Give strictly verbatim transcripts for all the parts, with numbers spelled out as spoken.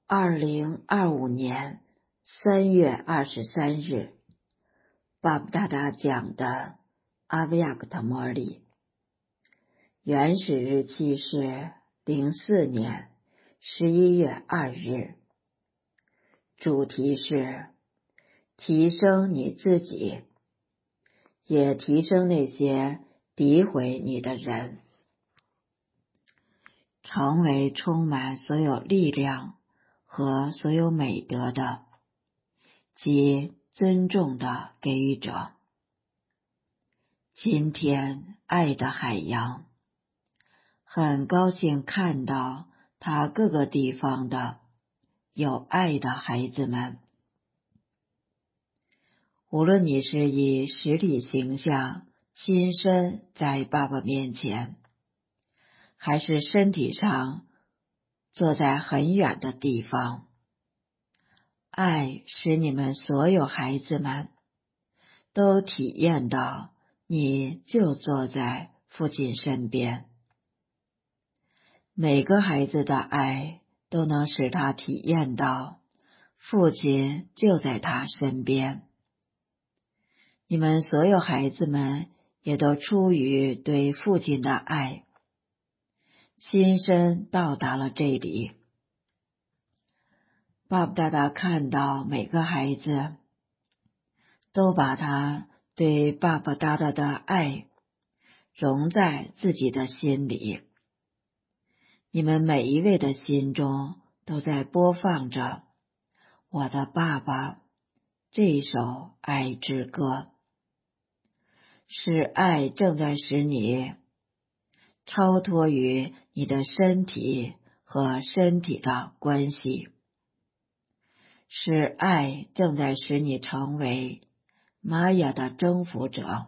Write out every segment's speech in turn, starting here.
二零二五年三月二十三日，巴布达达讲的阿维亚克特摩里，原始日期是零四年十一月二日，主题是提升你自己，也提升那些诋毁你的人，成为充满所有力量和所有美德的及尊重的给予者。今天爱的海洋，很高兴看到他各个地方的有爱的孩子们。无论你是以实体形象亲身在爸爸面前，还是身体上坐在很远的地方，爱使你们所有孩子们都体验到你就坐在父亲身边。每个孩子的爱都能使他体验到父亲就在他身边。你们所有孩子们也都出于对父亲的爱，亲身到达了这里。巴布达达看到每个孩子都把他对巴布达达的爱融在自己的心里。你们每一位的心中都在播放着我的爸爸这首爱之歌，是爱正在使你超脱于你的身体和身体的关系，是爱正在使你成为玛雅的征服者。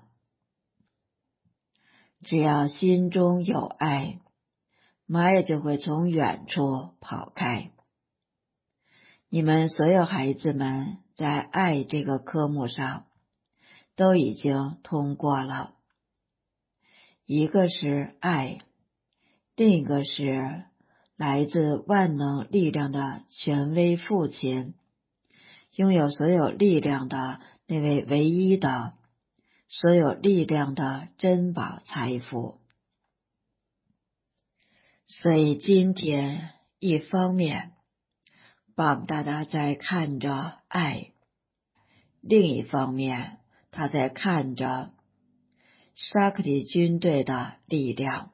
只要心中有爱，玛雅就会从远处跑开。你们所有孩子们在爱这个科目上都已经通过了，一个是爱，另一个是来自万能力量的权威父亲，拥有所有力量的那位唯一的所有力量的珍宝财富。所以今天一方面巴布达达在看着爱，另一方面他在看着沙克提军队的力量。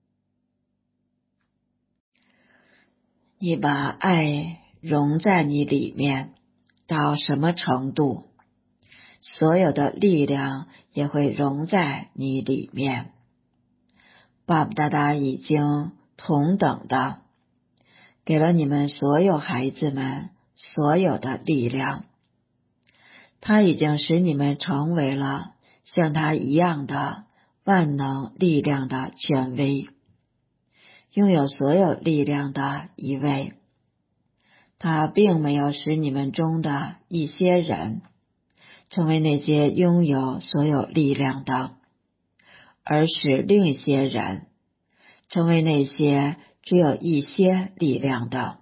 你把爱融在你里面到什么程度，所有的力量也会融在你里面。巴布达达已经同等的给了你们所有孩子们所有的力量，他已经使你们成为了像他一样的万能力量的权威，拥有所有力量的一位。他并没有使你们中的一些人成为那些拥有所有力量的，而使另一些人成为那些只有一些力量的。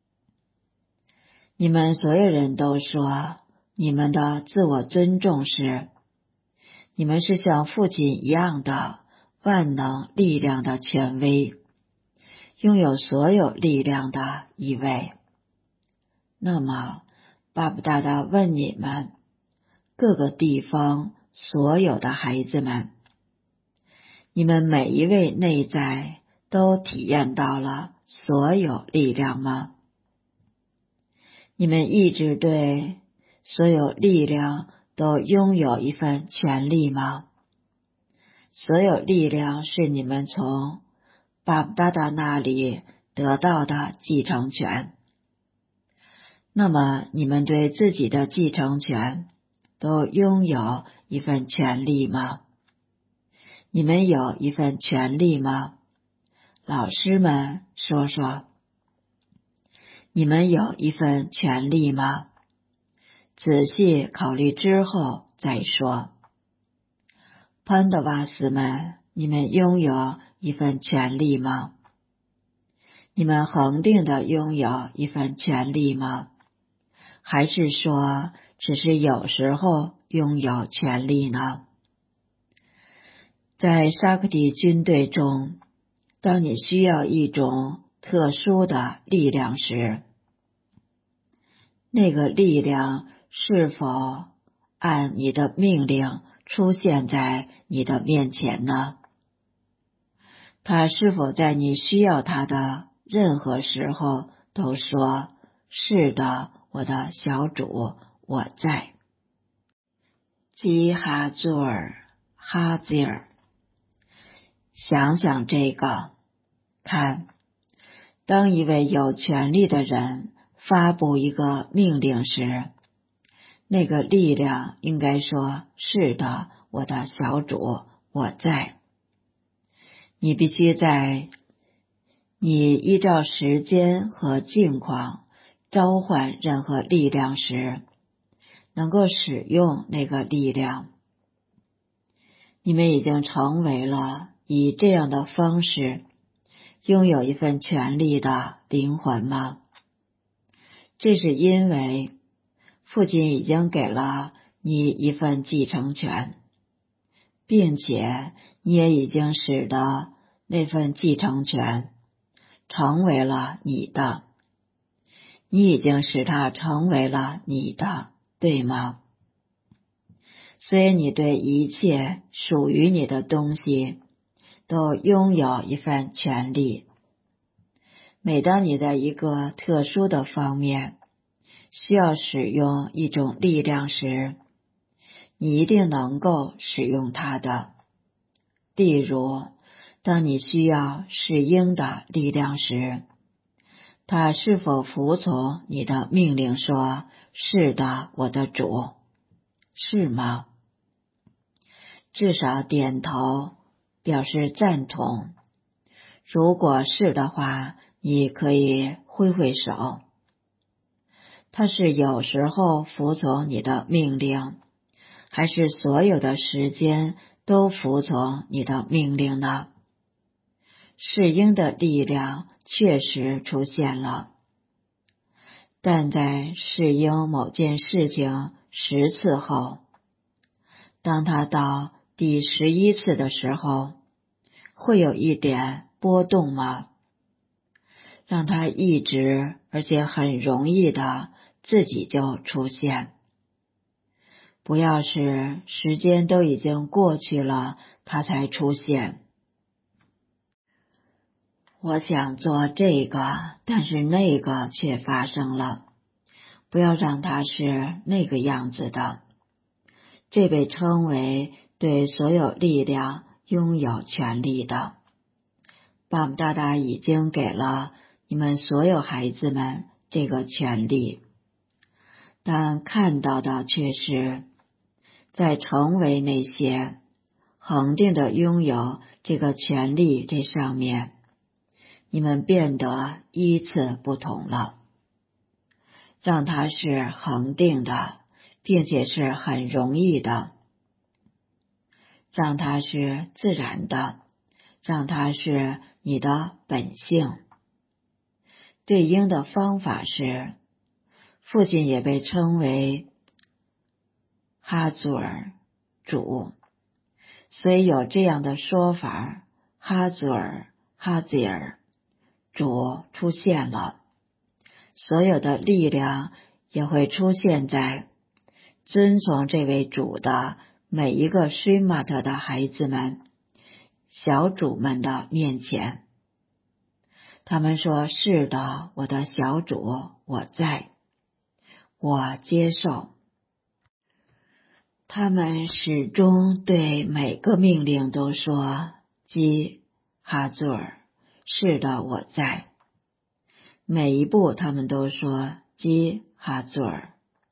你们所有人都说你们的自我尊重是，你们是像父亲一样的万能力量的权威，拥有所有力量的一位。那么巴布达达问你们各个地方所有的孩子们，你们每一位内在都体验到了所有力量吗？你们一直对所有力量都拥有一份权利吗？所有力量是你们从巴布达达那里得到的继承权。那么你们对自己的继承权都拥有一份权利吗？你们有一份权利吗？老师们说说，你们有一份权利吗？仔细考虑之后再说。潘德瓦斯们，你们拥有一份权利吗？ 你们恒定的拥有一份权利吗？还是说只是有时候拥有权利呢？在沙克提军队中，当你需要一种特殊的力量时，那个力量是否按你的命令出现在你的面前呢？他是否在你需要他的任何时候都说，是的，我的小主，我在。基哈祖尔哈吉尔，想想这个，看，当一位有权力的人发布一个命令时，那个力量应该说，是的，我的小主，我在。你必须在你依照时间和境况召唤任何力量时，能够使用那个力量。你们已经成为了以这样的方式拥有一份权利的灵魂吗？这是因为父亲已经给了你一份继承权，并且你也已经使得那份继承权成为了你的，你已经使它成为了你的，对吗？所以你对一切属于你的东西都拥有一份权利。每当你在一个特殊的方面需要使用一种力量时，你一定能够使用它的。例如，当你需要是鹰的力量时，他是否服从你的命令说，是的，我的主，是吗？至少点头表示赞同。如果是的话，你可以挥挥手。他是有时候服从你的命令，还是所有的时间都服从你的命令呢？是鹰的力量确实出现了，但在是鹰某件事情十次后，当他到第十一次的时候，会有一点波动吗？让他一直而且很容易的自己就出现。不要是时间都已经过去了，他才出现。我想做这个，但是那个却发生了。不要让它是那个样子的。这被称为对所有力量拥有权利的。巴姆大大已经给了你们所有孩子们这个权利，但看到的却是在成为那些恒定的拥有这个权利这上面，你们变得依次不同了。让它是恒定的，并且是很容易的。让它是自然的，让它是你的本性。对应的方法是，父亲也被称为哈祖尔主，所以有这样的说法，哈祖尔哈吉尔主出现了，所有的力量也会出现在遵从这位主的每一个舒马特的孩子们、小主们的面前。他们说，是的，我的小主，我在，我接受。他们始终对每个命令都说，基哈祖尔，是的，我在。每一步他们都说，基哈祖尔，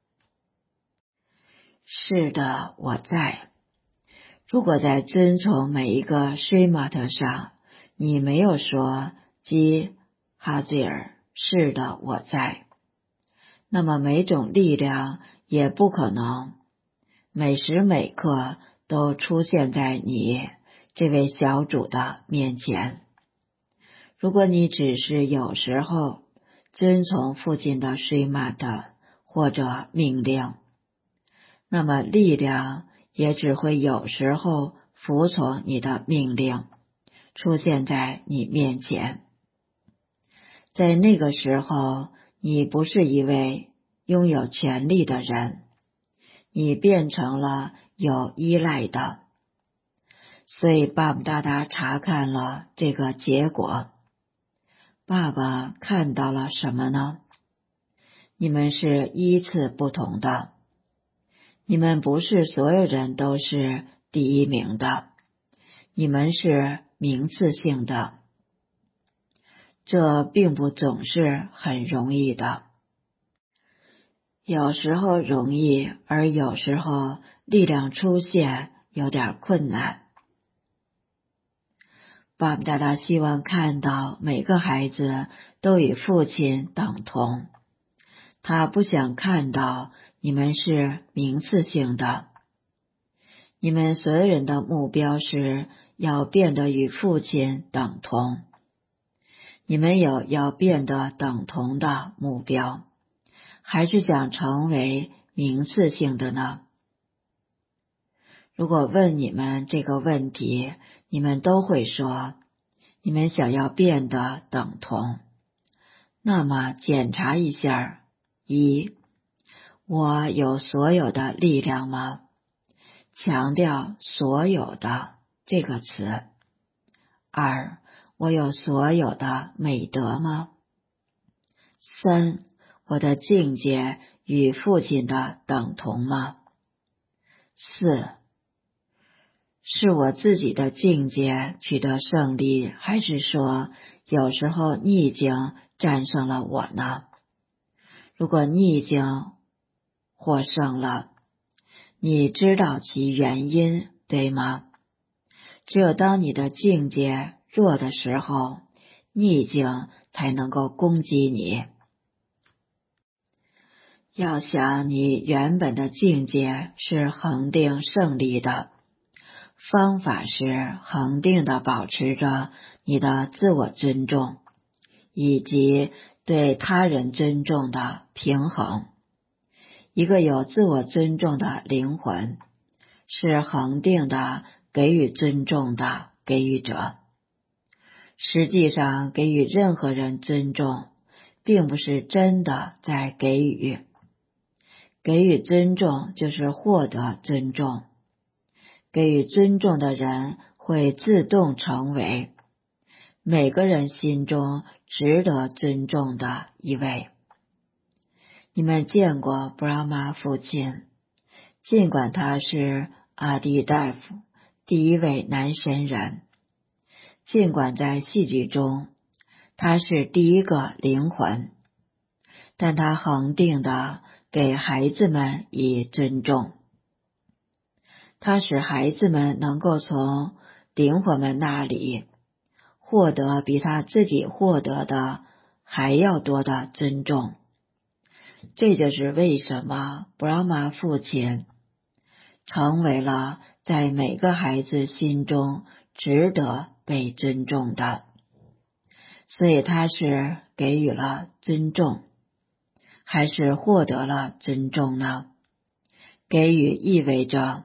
是的，我在。如果在遵从每一个 Shrimata 上，你没有说基哈吉尔，是的，我在，那么每种力量也不可能每时每刻都出现在你这位小主的面前。 如果你只是有时候遵从父亲的水马的或者命令，那么力量也只会有时候服从你的命令，出现在你面前。在那个时候，你不是一位拥有权力的人，你变成了有依赖的。所以巴布达达查看了这个结果。爸爸看到了什么呢？你们是依次不同的，你们不是所有人都是第一名的，你们是名次性的。这并不总是很容易的，有时候容易，而有时候力量出现有点困难。巴布达达希望看到每个孩子都与父亲等同，他不想看到你们是名次性的。你们所有人的目标是要变得与父亲等同，你们有要变得等同的目标，还是想成为名次性的呢？如果问你们这个问题，你们都会说你们想要变得等同。那么检查一下：一，我有所有的力量吗？强调所有的这个词。二，我有所有的美德吗？三，我的境界与父亲的等同吗？四，是我自己的境界取得胜利，还是说有时候逆境战胜了我呢？如果逆境获胜了，你知道其原因，对吗？只有当你的境界弱的时候，逆境才能够攻击你。要想你原本的境界是恒定胜利的，方法是恒定的保持着你的自我尊重，以及对他人尊重的平衡。一个有自我尊重的灵魂，是恒定的给予尊重的给予者。实际上，给予任何人尊重，并不是真的在给予。给予尊重就是获得尊重。给予尊重的人会自动成为每个人心中值得尊重的一位。你们见过布拉玛父亲，尽管他是阿迪大夫第一位男神人，尽管在戏剧中他是第一个灵魂，但他恒定的给孩子们以尊重。他使孩子们能够从灵魂们那里获得比他自己获得的还要多的尊重。这就是为什么布拉玛父亲成为了在每个孩子心中值得被尊重的。所以他是给予了尊重，还是获得了尊重呢？给予意味着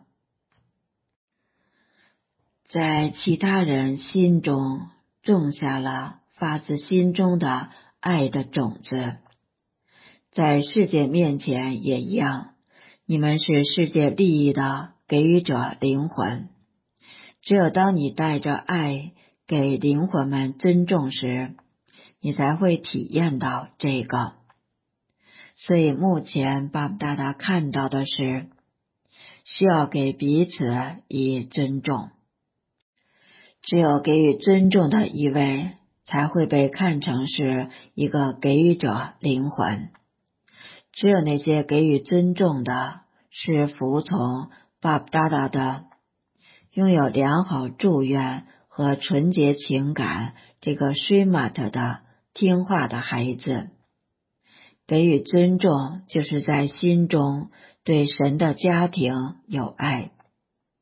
在其他人心中种下了发自心中的爱的种子。在世界面前也一样，你们是世界利益的给予者灵魂。只有当你带着爱给灵魂们尊重时，你才会体验到这个。所以目前巴布达达看到的是，需要给彼此以尊重。只有给予尊重的一位，才会被看成是一个给予者灵魂。只有那些给予尊重的，是服从巴布达达的，拥有良好祝愿和纯洁情感这个舒玛特的听话的孩子。给予尊重，就是在心中对神的家庭有爱。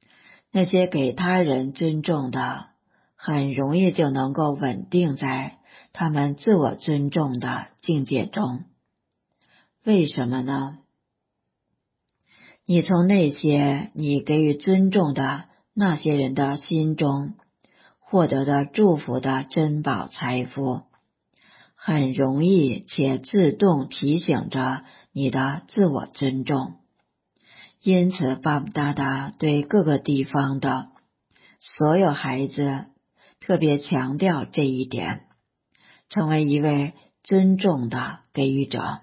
那些给他人尊重的，很容易就能够稳定在他们自我尊重的境界中。为什么呢？你从那些你给予尊重的那些人的心中获得的祝福的珍宝财富，很容易且自动提醒着你的自我尊重。因此巴布达达对各个地方的所有孩子特别强调这一点，成为一位尊重的给予者。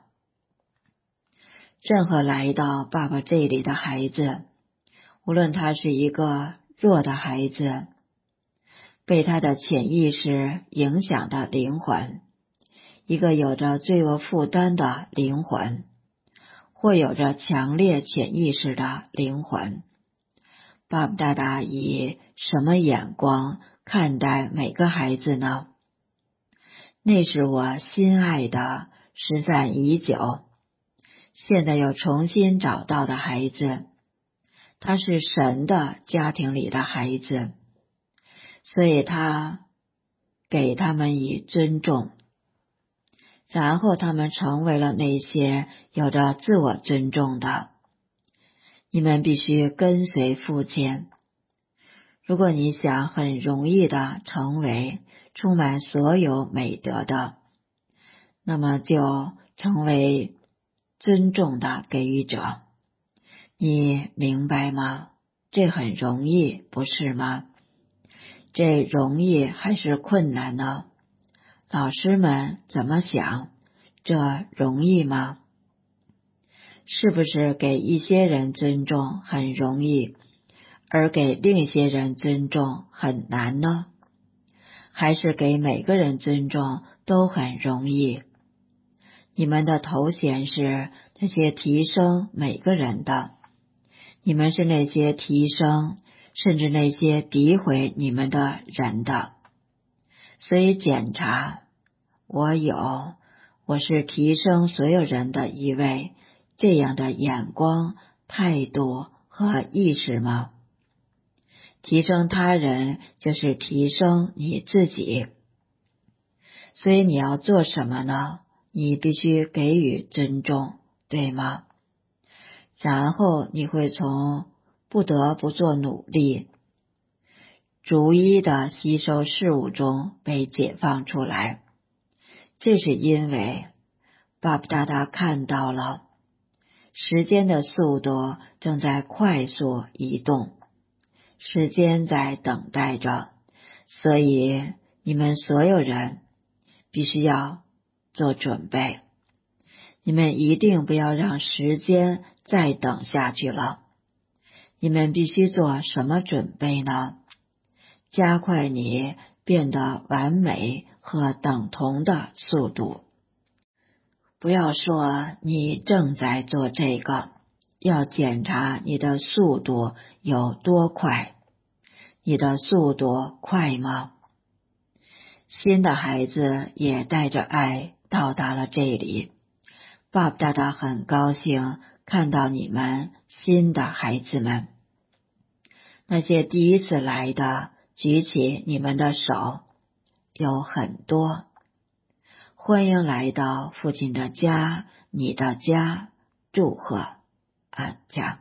任何来到爸爸这里的孩子，无论他是一个弱的孩子，被他的潜意识影响的灵魂，一个有着罪恶负担的灵魂，或有着强烈潜意识的灵魂，巴布达达以什么眼光看待每个孩子呢？那是我心爱的失散已久，现在又重新找到的孩子，他是神的家庭里的孩子，所以他给他们以尊重，然后他们成为了那些有着自我尊重的。你们必须跟随父亲。如果你想很容易的成为充满所有美德的，那么就成为尊重的给予者。你明白吗？这很容易，不是吗？这容易还是困难呢？老师们怎么想？这容易吗？是不是给一些人尊重很容易，而给另一些人尊重很难呢？还是给每个人尊重都很容易？你们的头衔是那些提升每个人的，你们是那些提升甚至那些诋毁你们的人的。所以检查，我有，我是提升所有人的一位，这样的眼光、态度和意识吗？提升他人就是提升你自己。所以你要做什么呢？你必须给予尊重，对吗？然后你会从不得不做努力，逐一的吸收事物中被解放出来。这是因为巴布达达看到了时间的速度正在快速移动，时间在等待着，所以你们所有人必须要做准备。你们一定不要让时间再等下去了。你们必须做什么准备呢？加快你变得完美和等同的速度。不要说你正在做这个，要检查你的速度有多快。你的速度快吗？新的孩子也带着爱到达了这里。巴布达达很高兴看到你们新的孩子们。那些第一次来的，举起你们的手，有很多。欢迎来到父亲的家，你的家，祝贺安家。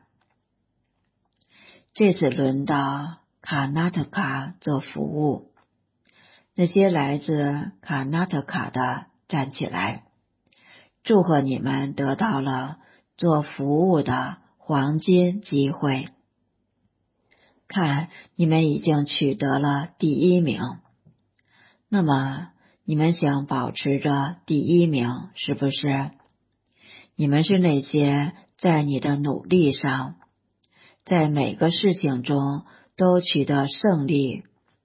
这次轮到卡纳特卡做服务。那些来自卡纳特卡的站起来，祝贺你们得到了做服务的黄金机会。看，你们已经取得了第一名。那么你们想保持着第一名，是不是？你们是那些在你的努力上，在每个事情中都取得胜利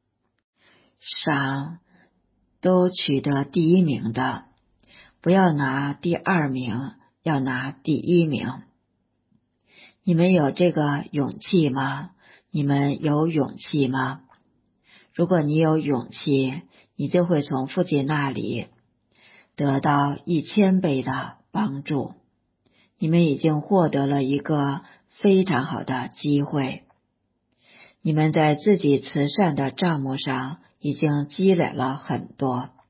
上都取得第一名的。不要拿第二名，要拿第一名。你们有这个勇气吗？你们有勇气吗？如果你有勇气，你就会从父亲那里得到一千倍的帮助。你们已经获得了一个非常好的机会。你们在自己慈善的账目上已经积累了很多。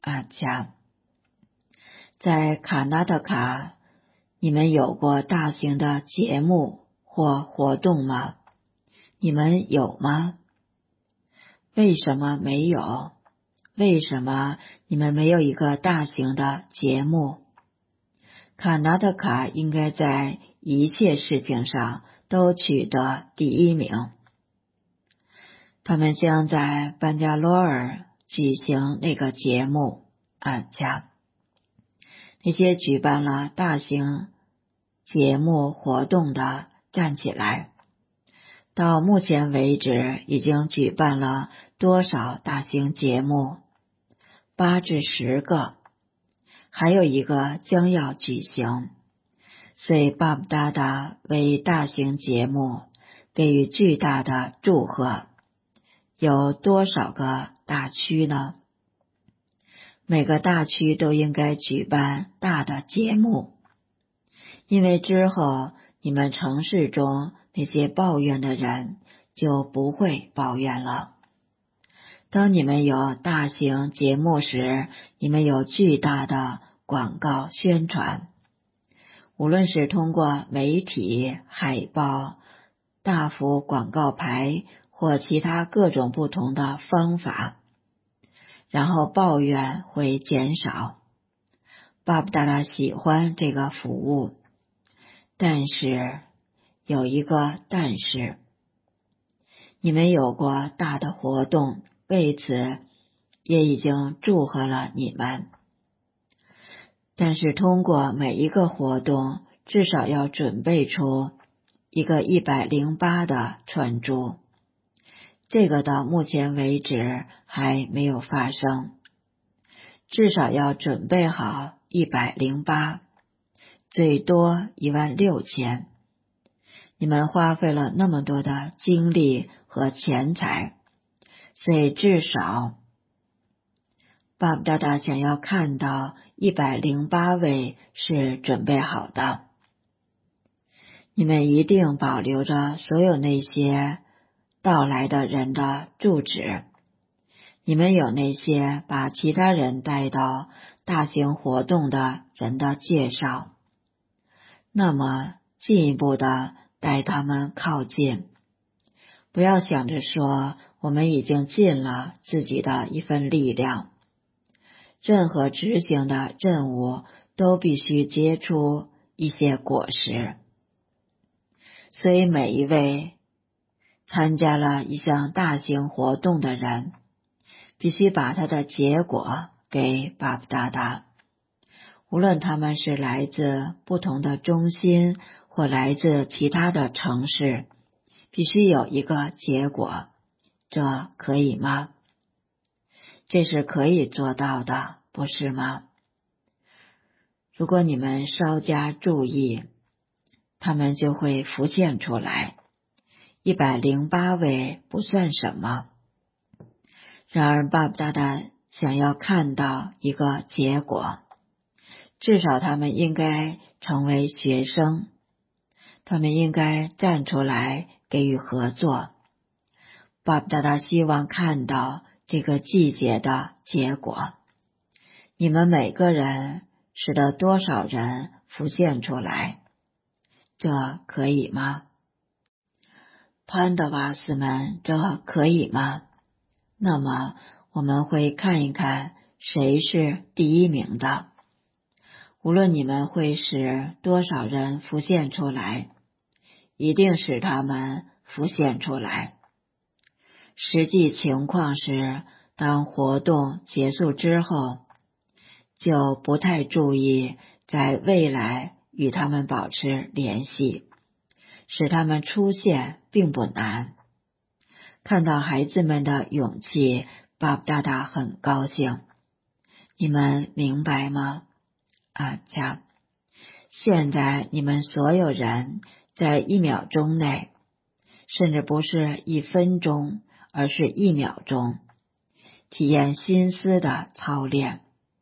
阿伽。在卡纳特卡，你们有过大型的节目或活动吗？你们有吗？为什么没有？为什么你们没有一个大型的节目？卡纳特卡应该在一切事情上都取得第一名。他们将在班加罗尔举行那个节目，阿伽。那些举办了大型节目活动的站起来。到目前为止已经举办了多少大型节目？八至十个，还有一个将要举行。所以巴布达达为大型节目给予巨大的祝贺。有多少个大区呢？每个大区都应该举办大的节目，因为之后你们城市中那些抱怨的人就不会抱怨了。当你们有大型节目时，你们有巨大的广告宣传，无论是通过媒体、海报、大幅广告牌或其他各种不同的方法，然后抱怨会减少。巴布达达喜欢这个服务，但是有一个但是，你们有过大的活动，为此也已经祝贺了你们。但是通过每一个活动，至少要准备出一个一百零八的串珠，这个到目前为止还没有发生。至少要准备好一百零八，最多一万六千。你们花费了那么多的精力和钱财，所以至少巴布达达想要看到一百零八位是准备好的。你们一定保留着所有那些到来的人的住址。你们有那些把其他人带到大型活动的人的介绍，那么进一步的带他们靠近。不要想着说我们已经尽了自己的一份力量。任何执行的任务都必须结出一些果实。所以每一位参加了一项大型活动的人，必须把他的结果给巴布达达。无论他们是来自不同的中心或来自其他的城市，必须有一个结果。这可以吗？这是可以做到的，不是吗？如果你们稍加注意，他们就会浮现出来。一百零八位不算什么。然而巴布达达想要看到一个结果，至少他们应该成为学生，他们应该站出来给予合作。巴布达达希望看到这个季节的结果。你们每个人使得多少人浮现出来？这可以吗？潘德瓦斯们，这可以吗？那么我们会看一看谁是第一名的。无论你们会使多少人浮现出来，一定使他们浮现出来。实际情况是，当活动结束之后，就不太注意在未来与他们保持联系。使他们出现并不难。看到孩子们的勇气，巴布达达很高兴。你们明白吗？阿伽。现在你们所有人在一秒钟内，甚至不是一分钟，而是一秒钟，体验心思的操练。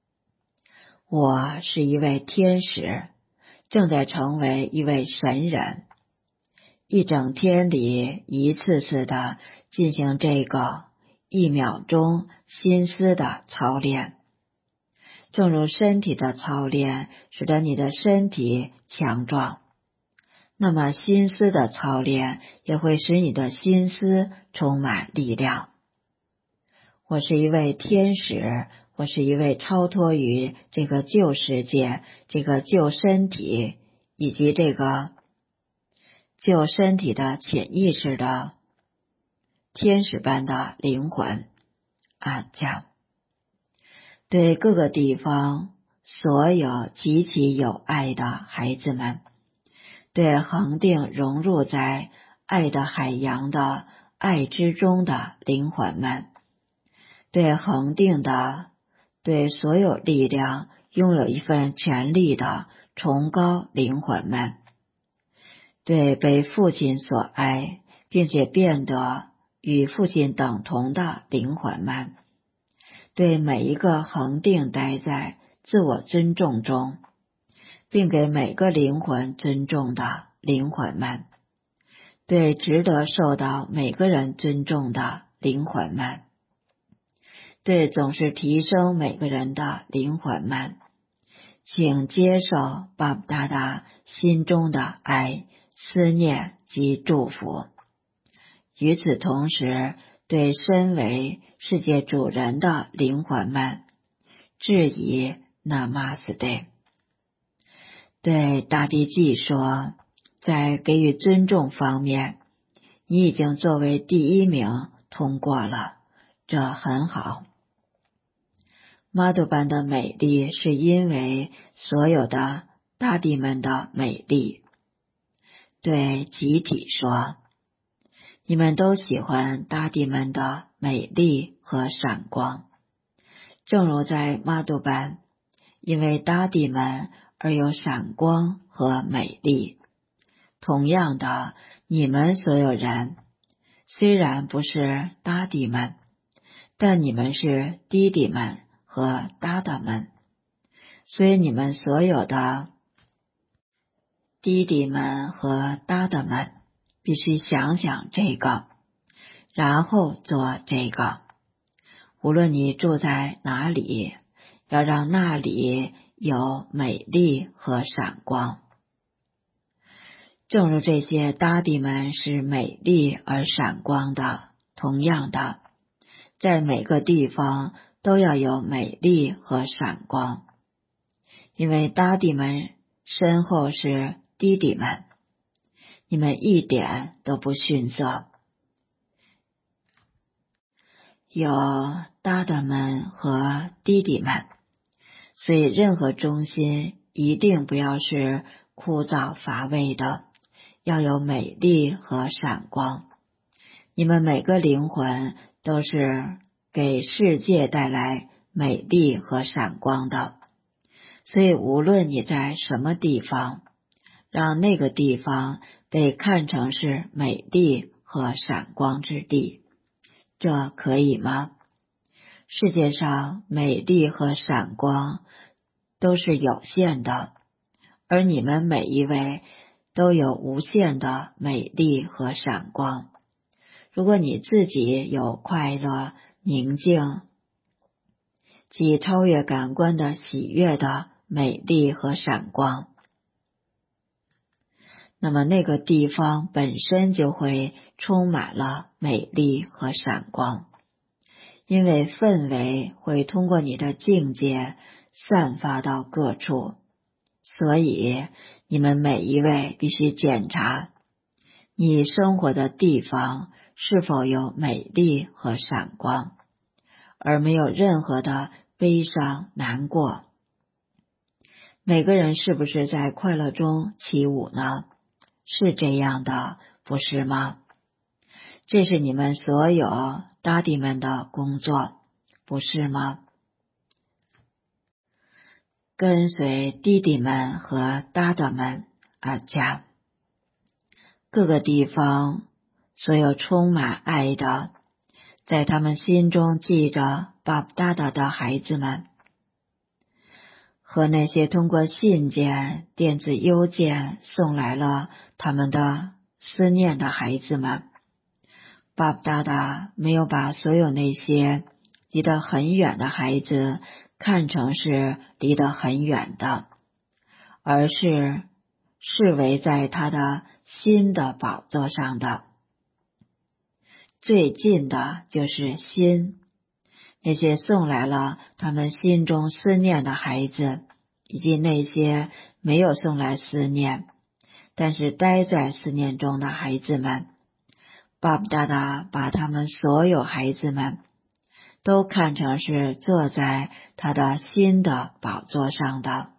我是一位天使，正在成为一位神人。一整天里一次次的进行这个一秒钟心思的操练。 正如身体的操练使得你的身体强壮，那么心思的操练也会使你的心思充满力量。我是一位天使，我是一位超脱于这个旧世界、这个旧身体以及这个旧身体的潜意识的天使般的灵魂。啊，这样对各个地方所有极其有爱的孩子们，对恒定融入在爱的海洋的爱之中的灵魂们，对恒定的对所有力量拥有一份权力的崇高灵魂们，对被父亲所爱并且变得与父亲等同的灵魂们，对每一个恒定待在自我尊重中并给每个灵魂尊重的灵魂们，对值得受到每个人尊重的灵魂们，对总是提升每个人的灵魂们，请接受巴布达达心中的爱、思念及祝福。与此同时，对身为世界主人的灵魂们致以 Namaste。 对大地记说，在给予尊重方面，你已经作为第一名通过了，这很好。玛杜班的美丽是因为所有的大地们的美丽。对集体说，你们都喜欢大地们的美丽和闪光，正如在玛杜班，因为大地们而有闪光和美丽。同样的，你们所有人虽然不是大地们，但你们是弟弟们和大大们，所以你们所有的弟弟们和大大们必须想想这个，然后做这个。无论你住在哪里，要让那里有美丽和闪光。正如这些大地们是美丽而闪光的，同样的，在每个地方都要有美丽和闪光，因为大地们身后是弟弟们，你们一点都不逊色。有大大们和弟弟们，所以任何中心一定不要是枯燥乏味的，要有美丽和闪光。你们每个灵魂都是给世界带来美丽和闪光的，所以无论你在什么地方，让那个地方被看成是美丽和闪光之地，这可以吗？世界上美丽和闪光都是有限的，而你们每一位都有无限的美丽和闪光。如果你自己有快乐、宁静及超越感官的喜悦的美丽和闪光，那么那个地方本身就会充满了美丽和闪光，因为氛围会通过你的境界散发到各处。所以你们每一位必须检查你生活的地方是否有美丽和闪光，而没有任何的悲伤难过。每个人是不是在快乐中起舞呢？是这样的，不是吗？这是你们所有大弟们的工作，不是吗？跟随弟弟们和大大们啊家，各个地方所有充满爱的，在他们心中记着巴布达达的孩子们，和那些通过信件、电子邮件送来了他们的思念的孩子们，巴布达达没有把所有那些离得很远的孩子看成是离得很远的，而是视为在他的心的宝座上的。最近的就是心，那些送来了他们心中思念的孩子，以及那些没有送来思念，但是待在思念中的孩子们，巴布达达把他们所有孩子们都看成是坐在他的心的宝座上的。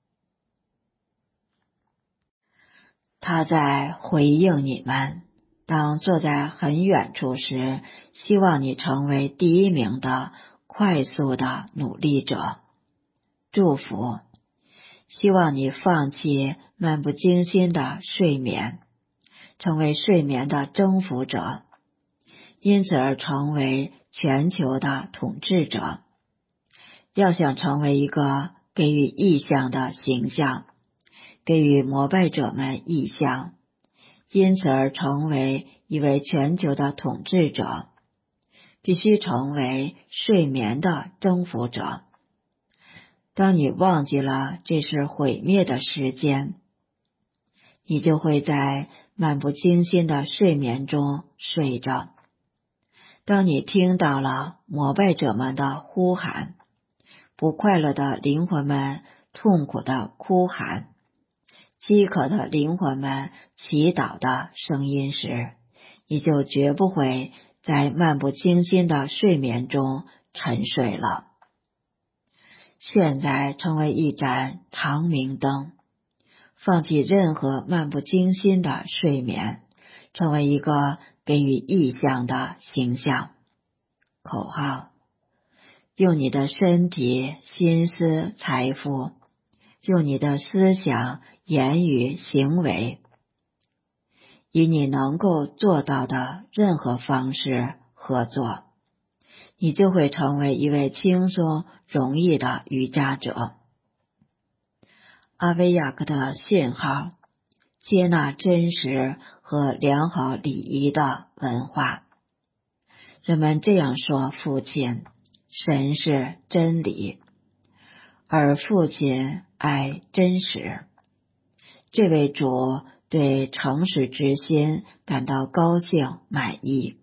他在回应你们，当坐在很远处时，希望你成为第一名的快速的努力者。祝福，希望你放弃漫不经心的睡眠，成为睡眠的征服者，因此而成为全球的统治者。要想成为一个给予意象的形象，给予膜拜者们意象，因此而成为一位全球的统治者，必须成为睡眠的征服者。当你忘记了这是毁灭的时间，你就会在漫不经心的睡眠中睡着。当你听到了膜拜者们的呼喊，不快乐的灵魂们痛苦的哭喊，饥渴的灵魂们祈祷的声音时，你就绝不会在漫不经心的睡眠中沉睡了。现在成为一盏长明灯，放弃任何漫不经心的睡眠，成为一个给予意象的形象。口号：用你的身体、心思、财富，用你的思想、言语、行为，以你能够做到的任何方式合作，你就会成为一位轻松容易的瑜伽者。阿维亚克的信号：接纳真实和良好礼仪的文化。人们这样说父亲，神是真理，而父亲爱真实。这位主对诚实之心感到高兴满意。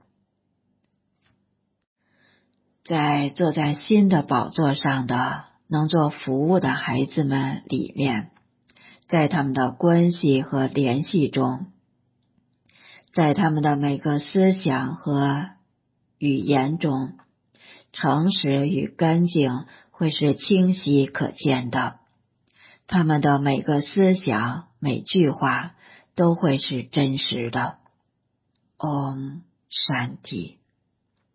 在坐在新的宝座上的能做服务的孩子们里面，在他们的关系和联系中，在他们的每个思想和语言中，诚实与干净会是清晰可见的。他们的每个思想、每句话都会是真实的。Om Shanti。